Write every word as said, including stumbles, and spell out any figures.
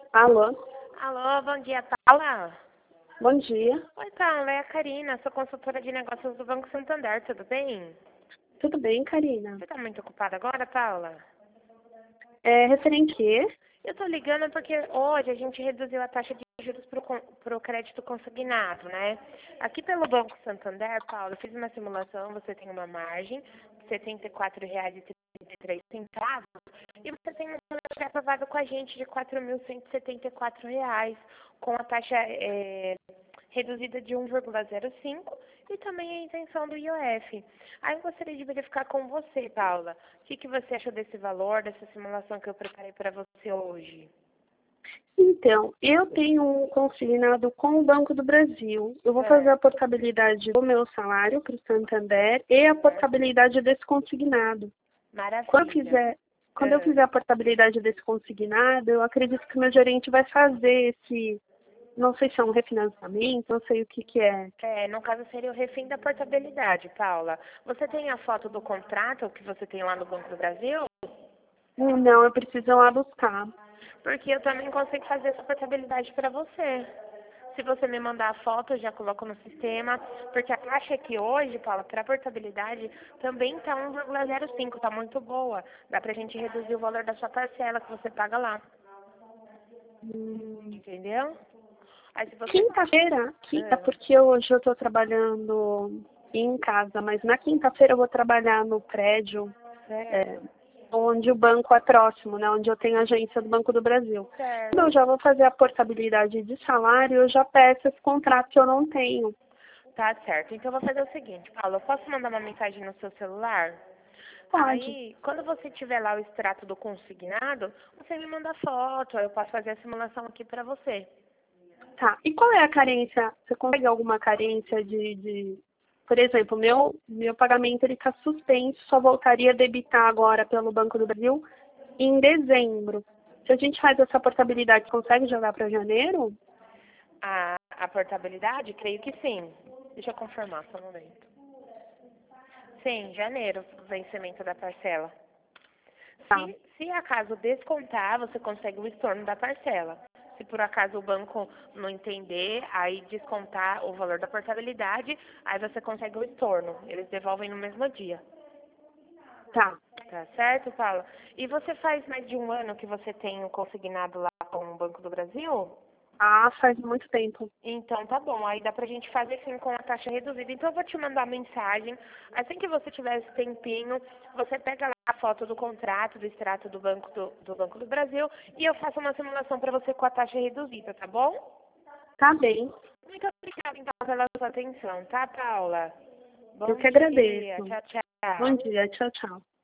Alô, Alô, bom dia, Paula. bom dia. Oi, Paula, é a Karina, sou consultora de negócios do Banco Santander, tudo bem? Tudo bem, Karina? Você está muito ocupada agora, Paula? É referente quê? Eu estou ligando porque hoje a gente reduziu a taxa de juros para o crédito consignado, né? Aqui pelo Banco Santander, Paula, eu fiz uma simulação, você tem uma margem de setenta e quatro reais e trinta e três centavos e você tem um valor aprovado com a gente de quatro mil cento e setenta e quatro reais, com a taxa é, reduzida de um vírgula zero cinco e também a isenção do I O F. Aí eu gostaria de verificar com você, Paula, o que, que você achou desse valor, dessa simulação que eu preparei para você hoje? Então, eu tenho um consignado com o Banco do Brasil. Eu vou fazer a Certo, portabilidade do meu salário para o Santander e a certo. portabilidade desse consignado. Quando eu Maravilha. fizer, quando eu Ah, fizer a portabilidade desse consignado, eu acredito que o meu gerente vai fazer esse, não sei se é um refinanciamento, não sei o que que é. É, no caso seria o refém da portabilidade, Paula. Você tem a foto do contrato que você tem lá no Banco do Brasil? Hum, Não, eu preciso ir lá buscar. Porque eu também consigo fazer essa portabilidade para você. Se você me mandar a foto, eu já coloco no sistema. Porque a taxa aqui hoje, Paula, para portabilidade, também está um vírgula zero cinco, está muito boa. Dá pra gente reduzir o valor da sua parcela que você paga lá. Hum, Entendeu? Aí se você... Quinta-feira, quinta, Ah, porque hoje eu estou trabalhando em casa, mas na quinta-feira eu vou trabalhar no prédio certo, é, onde o banco é próximo, né? Onde eu tenho a agência do Banco do Brasil. Quando eu certo. já vou fazer a portabilidade de salário, eu já peço esse contrato que eu não tenho. Tá certo. Então eu vou fazer o seguinte, Paula, eu posso mandar uma mensagem no seu celular? Pode. Aí, quando você tiver lá o extrato do consignado, você me manda foto, aí eu posso fazer a simulação aqui pra você. Tá. E qual é a carência? Você consegue alguma carência de, de... Por exemplo, meu, meu pagamento ele está suspenso, só voltaria a debitar agora pelo Banco do Brasil em dezembro. Se a gente faz essa portabilidade, consegue jogar para janeiro? A, a portabilidade, creio que sim. Deixa eu confirmar, só um momento. Sim, janeiro, vencimento da parcela. Tá, Se, se acaso descontar, você consegue o estorno da parcela. Se por acaso o banco não entender, aí descontar o valor da portabilidade, aí você consegue o estorno. Eles devolvem no mesmo dia. tá. Tá certo, Paula? E você faz mais de um ano que você tem o consignado lá com o Banco do Brasil? Ah, faz muito tempo. Então tá bom, aí dá pra gente fazer sim com a taxa reduzida. Então eu vou te mandar mensagem. Assim que você tiver esse tempinho, você pega lá a foto do contrato, do extrato do Banco do, do Banco do Brasil e eu faço uma simulação pra você com a taxa reduzida, tá bom? Tá bem. Muito obrigada então pela sua atenção, tá, Paula? Eu Bom que dia, agradeço. tchau, Bom tchau. dia. Tchau, tchau.